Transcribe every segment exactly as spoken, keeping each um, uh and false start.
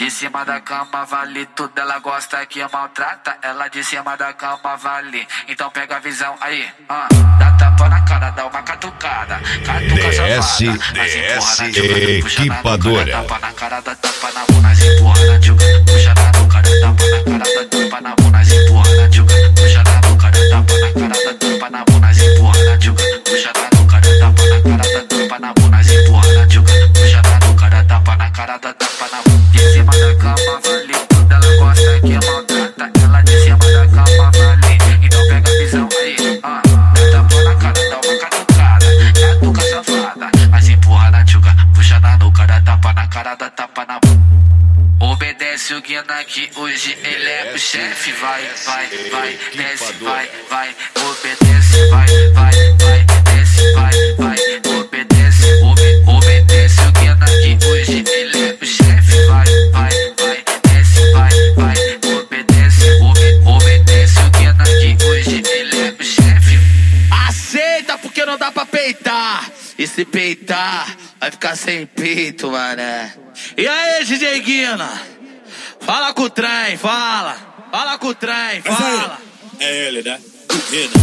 De cima da cama vale tudo, ela gosta que maltrata. Ela de cima da cama vale, então pega a visão aí, ah. Dá tapa na cara, dá uma catucada. Catuca D S, safada, D S equipadora. Equipadora. Tapa na cara, dá tapa na bunda, se empurra na tchuca. Puxa na nuca, dá tapa na cara, dá tapa na bunda, se empurra na tchuca. Puxa na nuca, dá tapa na cara, dá tapa na bunda, se empurra na tchuca. Puxa na nuca, dá tapa na cara, dá tapa na bunda, se empurra na tchuca. Puxa na nuca, dá tapa na cara, dá tapa na bunda. De cima da cama vale tudo, ela gosta que maltrata. Ela de cima da cama vale, então pega a visão aí, ah. Dá tapa na cara, dá uma catucada. Catuca safada, mas empurra na tchuca. Puxa na nuca, dá tapa na cara, dá tapa na bunda. Obedece o Guina que hoje ele é o chefe. Vai, vai, vai, desce, vai, vai. Obedece, vai, vai, vai, desce, vai, vai. Obedece, obe, obedece o Guina que hoje ele é o chefe. Vai, vai, vai, desce, vai, vai. Obedece, obe, obedece o Guina que hoje ele é o chefe. Aceita porque não dá pra peitar. E se peitar, vai ficar sem peito, mané. E aí, D J Guina? Fala com o trem, fala. Fala com o trem, fala. É ele, né? Guina.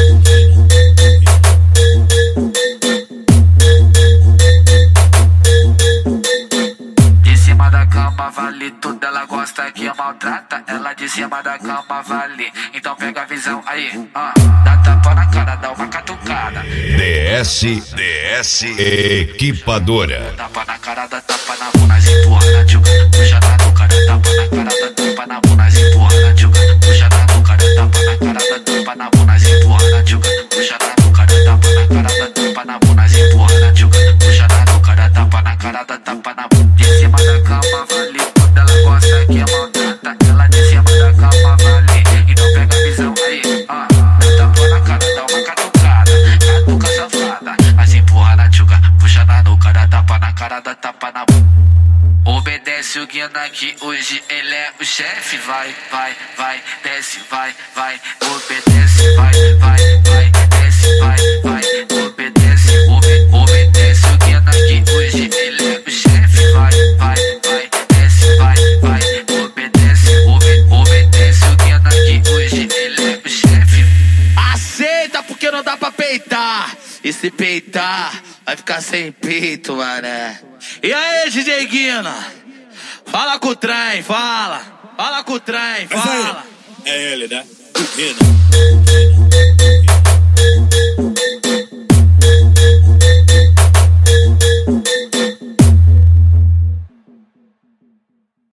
De cima da cama vale tudo, ela gosta que maltrata. Ela de cima da cama vale, então pega a visão aí, ah. Dá tapa na cara, dá uma catucada. D S, D S Equipadora. Tapa na cara, dá tapa na bunda, se empurra na tchuca. Puxa na nuca, dá tapa na cara, dá tapa na bunda, se empurra na tchuca. Puxa na nuca, dá tapa na cara, dá tapa na bunda, se empurra na tchuca. Puxa na nuca, dá tapa na cara, dá tapa na bunda, se empurra na tchuca. Puxa na nuca, dá tapa na cara, dá tapa na bunda. De cima da cama vale tudo, ela gosta que maltrata. Ela de cima da cama vale, então pega a visão aí, ah. Dá tapa na cara, dá uma catucada. Catuca safada, mas empurra na tchuca. Puxa na nuca, dá tapa na cara, dá tapa na bunda. Obedece o Guina que hoje ele é o chefe. Vai, vai, vai, desce, vai, vai. Obedece, vai, vai, vai, desce, vai, vai. Obedece, obe, obedece o Guina que hoje ele é o chefe. Vai, vai, vai, desce, vai, vai. Obedece, obe, obedece o Guina que hoje ele é o chefe. Aceita porque não dá pra peitar. E se peitar, vai ficar sem peito, mané. E aí, D J Guina? Fala com o trem, fala. Fala com o trem, fala. É ele, né? Guina.